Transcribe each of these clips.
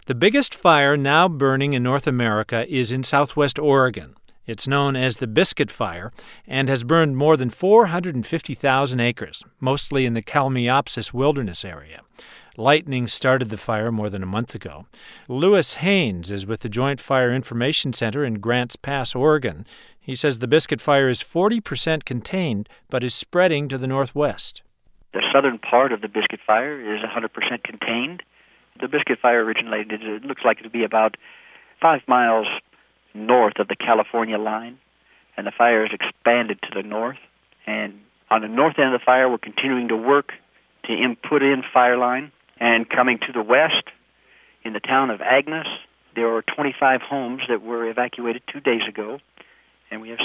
The biggest fire now burning in North America is in southwest Oregon. It's known as the Biscuit Fire and has burned more than 450,000 acres, mostly in the Kalmiopsis Wilderness area. Lightning started the fire more than a month ago. Lewis Haynes is with the Joint Fire Information Center in Grants Pass, Oregon. He says the Biscuit Fire is 40% contained, but is spreading to the northwest. The southern part of the Biscuit Fire is 100% contained. The Biscuit Fire originated, it looks like it to be about 5 miles north of the California line, and the fire has expanded to the north. And on the north end of the fire, we're continuing to work to put in fire line. And coming to the west, in the town of Agnes, there are 25 homes that were evacuated 2 days ago, and we have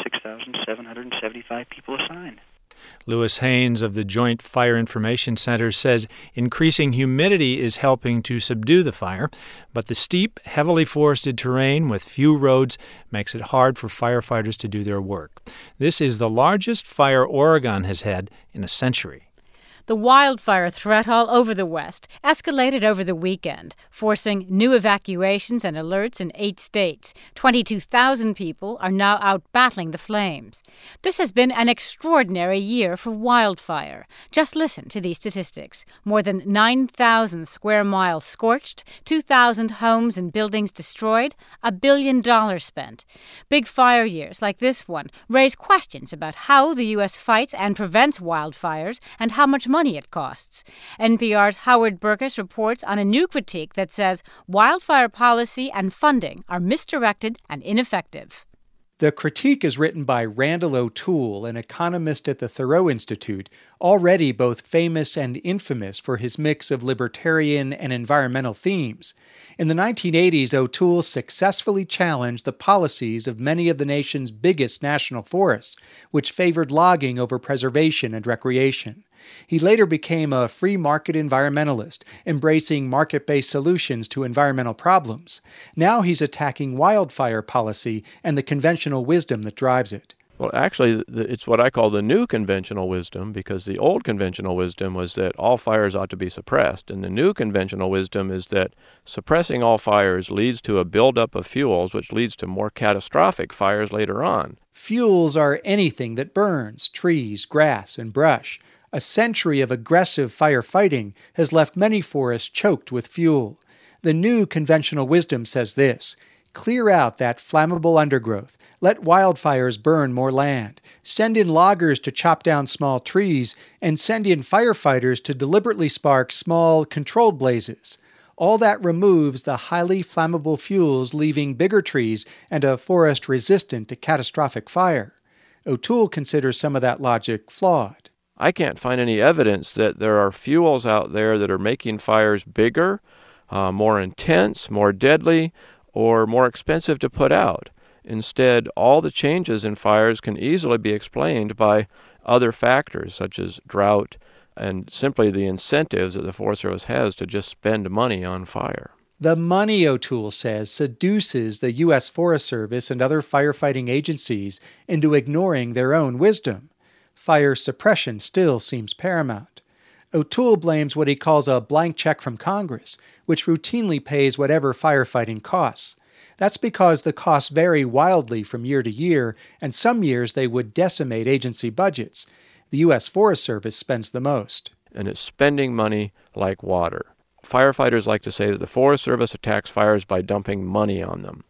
6,775 people assigned. Lewis Haynes of the Joint Fire Information Center says increasing humidity is helping to subdue the fire, but the steep, heavily forested terrain with few roads makes it hard for firefighters to do their work. This is the largest fire Oregon has had in a century. The wildfire threat all over the West escalated over the weekend, forcing new evacuations and alerts in 8 states. 22,000 people are now out battling the flames. This has been an extraordinary year for wildfire. Just listen to these statistics. More than 9,000 square miles scorched, 2,000 homes and buildings destroyed, $1 billion spent. Big fire years like this one raise questions about how the U.S. fights and prevents wildfires and how much money it costs. NPR's Howard Burkus reports on a new critique that says wildfire policy and funding are misdirected and ineffective. The critique is written by Randall O'Toole, an economist at the Thoreau Institute, already both famous and infamous for his mix of libertarian and environmental themes. In the 1980s, O'Toole successfully challenged the policies of many of the nation's biggest national forests, which favored logging over preservation and recreation. He later became a free market environmentalist, embracing market-based solutions to environmental problems. Now he's attacking wildfire policy and the conventional wisdom that drives it. Well, actually, it's what I call the new conventional wisdom, because the old conventional wisdom was that all fires ought to be suppressed, and the new conventional wisdom is that suppressing all fires leads to a buildup of fuels, which leads to more catastrophic fires later on. Fuels are anything that burns, trees, grass, and brush. A century of aggressive firefighting has left many forests choked with fuel. The new conventional wisdom says this: clear out that flammable undergrowth, let wildfires burn more land, send in loggers to chop down small trees, and send in firefighters to deliberately spark small, controlled blazes. All that removes the highly flammable fuels, leaving bigger trees and a forest resistant to catastrophic fire. O'Toole considers some of that logic flawed. I can't find any evidence that there are fuels out there that are making fires bigger, more intense, more deadly, or more expensive to put out. Instead, all the changes in fires can easily be explained by other factors such as drought and simply the incentives that the Forest Service has to just spend money on fire. The money, O'Toole says, seduces the U.S. Forest Service and other firefighting agencies into ignoring their own wisdom. Fire suppression still seems paramount. O'Toole blames what he calls a blank check from Congress, which routinely pays whatever firefighting costs. That's because the costs vary wildly from year to year, and some years they would decimate agency budgets. The U.S. Forest Service spends the most. And it's spending money like water. Firefighters like to say that the Forest Service attacks fires by dumping money on them.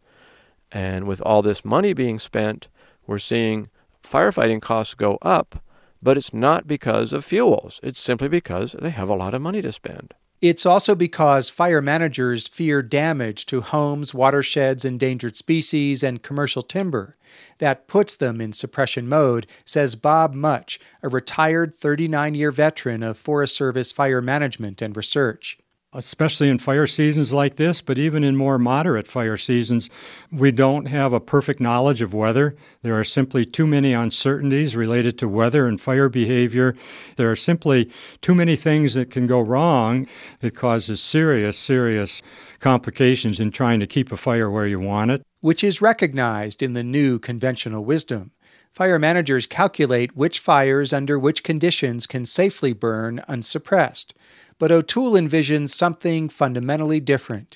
And with all this money being spent, we're seeing firefighting costs go up, but it's not because of fuels. It's simply because they have a lot of money to spend. It's also because fire managers fear damage to homes, watersheds, endangered species, and commercial timber. That puts them in suppression mode, says Bob Much, a retired 39-year veteran of Forest Service fire management and research. Especially in fire seasons like this, but even in more moderate fire seasons, we don't have a perfect knowledge of weather. There are simply too many uncertainties related to weather and fire behavior. There are simply too many things that can go wrong. It causes serious complications in trying to keep a fire where you want it. Which is recognized in the new conventional wisdom. Fire managers calculate which fires under which conditions can safely burn unsuppressed. But O'Toole envisions something fundamentally different.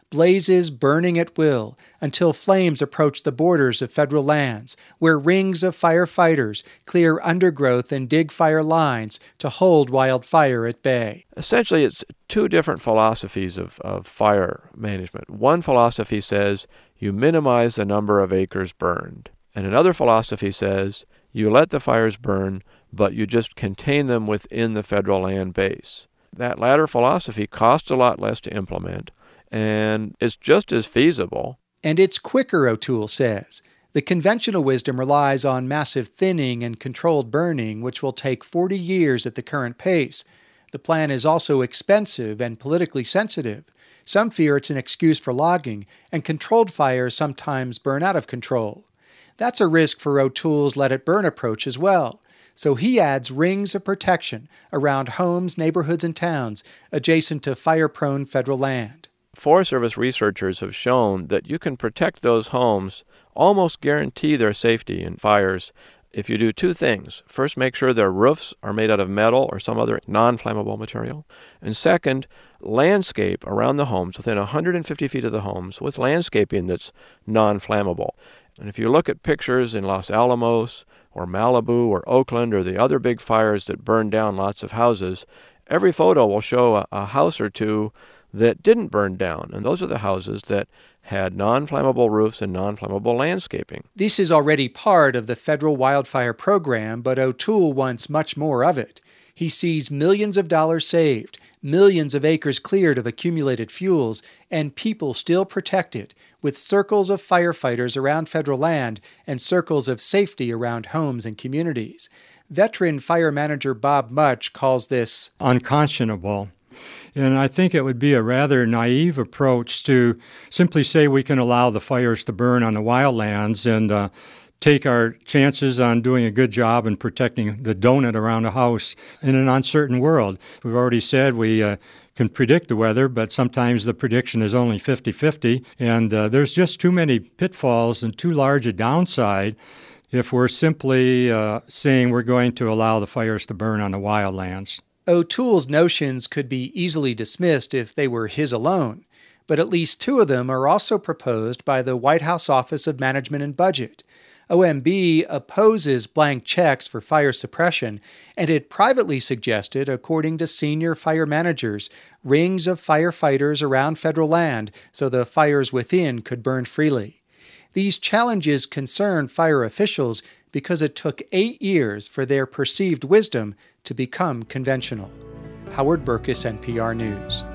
blazes burning at will until flames approach the borders of federal lands, where rings of firefighters clear undergrowth and dig fire lines to hold wildfire at bay. Essentially, it's two different philosophies of fire management. One philosophy says you minimize the number of acres burned, and another philosophy says you let the fires burn, but you just contain them within the federal land base. That latter philosophy costs a lot less to implement, and it's just as feasible. And it's quicker, O'Toole says. The conventional wisdom relies on massive thinning and controlled burning, which will take 40 years at the current pace. The plan is also expensive and politically sensitive. Some fear it's an excuse for logging, and controlled fires sometimes burn out of control. That's a risk for O'Toole's let it burn approach as well. So he adds rings of protection around homes, neighborhoods, and towns adjacent to fire-prone federal land. Forest Service researchers have shown that you can protect those homes, almost guarantee their safety in fires, if you do two things. First, make sure their roofs are made out of metal or some other non-flammable material. And second, landscape around the homes, within 150 feet of the homes, with landscaping that's non-flammable. And if you look at pictures in Los Alamos or Malibu or Oakland or the other big fires that burned down lots of houses, every photo will show a house or two that didn't burn down. And those are the houses that had non-flammable roofs and non-flammable landscaping. This is already part of the federal wildfire program, but O'Toole wants much more of it. He sees millions of dollars saved, millions of acres cleared of accumulated fuels, and people still protected, with circles of firefighters around federal land and circles of safety around homes and communities. Veteran fire manager Bob Much calls this unconscionable. And I think it would be a rather naive approach to simply say we can allow the fires to burn on the wildlands and take our chances on doing a good job in protecting the donut around a house in an uncertain world. We've already said we can predict the weather, but sometimes the prediction is only 50-50, and there's just too many pitfalls and too large a downside if we're simply saying we're going to allow the fires to burn on the wildlands. O'Toole's notions could be easily dismissed if they were his alone, but at least two of them are also proposed by the White House Office of Management and Budget. OMB opposes blank checks for fire suppression, and it privately suggested, according to senior fire managers, rings of firefighters around federal land so the fires within could burn freely. These challenges concern fire officials because it took 8 years for their perceived wisdom to become conventional. Howard Burkus, NPR News.